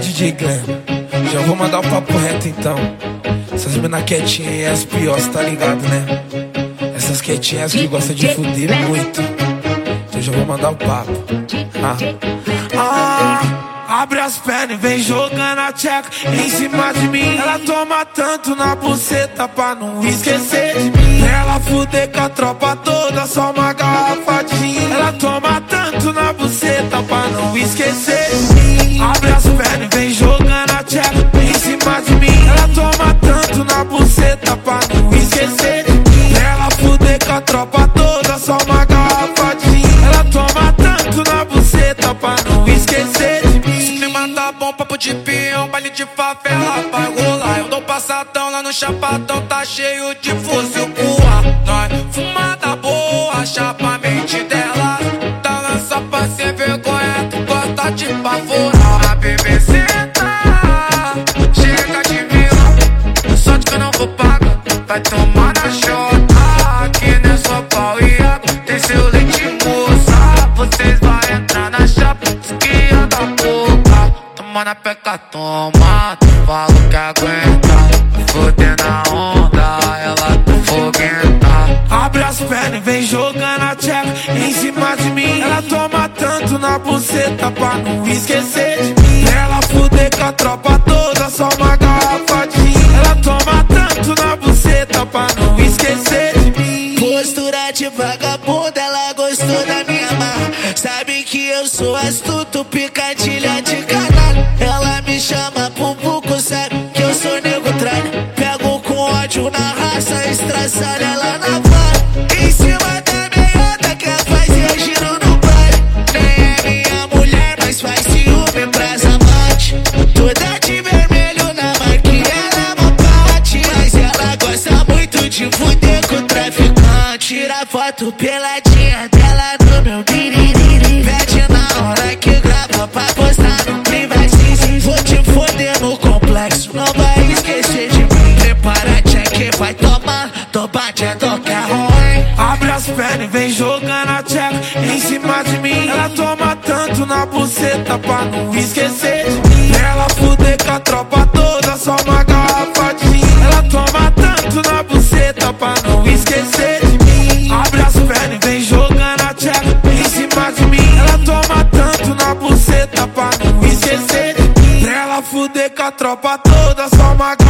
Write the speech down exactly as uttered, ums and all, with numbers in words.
D J Glenn, já vou mandar o papo reto então. Essas mina quietinhas e as piores, tá ligado, né? Essas quietinhas que gostam de fuder muito. Então já vou mandar o papo. Ah, ah, abre as pernas e vem jogando a tcheca em cima de mim. Ela toma tanto na buceta pra não esquecer de mim. Ela fuder com a tropa toda, só uma garrafa de gin. Ela toma tanto na buceta pra não esquecer de mim. Abre as pernas e vem jogando a tcheca em cima de mim. Ela toma tanto na buceta pra não esquecer de mim. Ela fuder com a tropa toda, só uma garrafa de gin. Ela toma tanto na buceta pra não esquecer de mim. Se clima tá bom, papo de peão, baile de favela vai rolar. Eu dou passadão lá no chapadão, tá cheio de fuzil pro ar. Nós fumada boa, chapa a mente dela. Tá lança pra ser vergonha, tu gosta de pavorar. A bebê senta, chega de vilão. Sorte que eu não vou pagar, vai tomar na chota. Aqui não é só pau e água, tem seu leite moça. Vocês vão entrar na chapa, esquia da boca. Toma na peca, toma, tu fala que aguenta. Fudendo a onda, ela tá foguenta. Abre as pernas e vem jogando a tcheca em cima de mim. Ela toma tanto na buceta pra não esquecer de mim. Ela fuder com a tropa toda, só uma garrafa de gin. Ela toma tanto na buceta pra não esquecer de mim. Postura de vagabunda, ela gostou da minha marra. Sabe que eu sou astuto, picadilha de canalha. Ela me chama pro buco, sabe que eu sou nego tralha. Pego com ódio na raça, estraçalha ela na vara. Em cima da meiota, quer fazer giro no baile. Nem é minha mulher, mas faz ciúme pras amantes. Toda de vermelho na marquinha, ela não bate. Mas ela gosta muito de fuder com o traficante. Tira foto peladinha dela no meu biriri. Pede na hora que grava pra postar no privacy. Vou te foder no complexo, não vai esquecer de mim. Prepara, check, vai tomar, toma de toca ruim. Abre as pernas e vem jogando a tcheca em cima de mim. Ela toma tanto na buceta pra não esquecer de mim. Ela fuder com a tropa toda, só uma garrafa de gin. Ela toma tanto na buceta pra não esquecer de mim. Abre as pernas e vem jogando a tcheca em cima de mim. Ela toma tanto na buceta pra não esquecer de mim. Ela fuder com a tropa toda, só uma